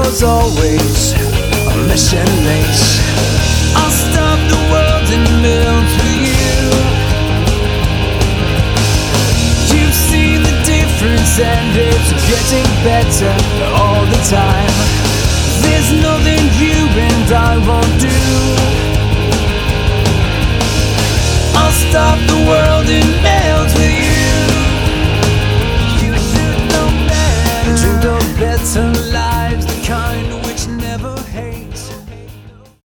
was always a mission late. I'll stop the world and melt for you. You've seen the difference and it's getting better all the time. There's nothing you and I won't do. I'll stop the world and melt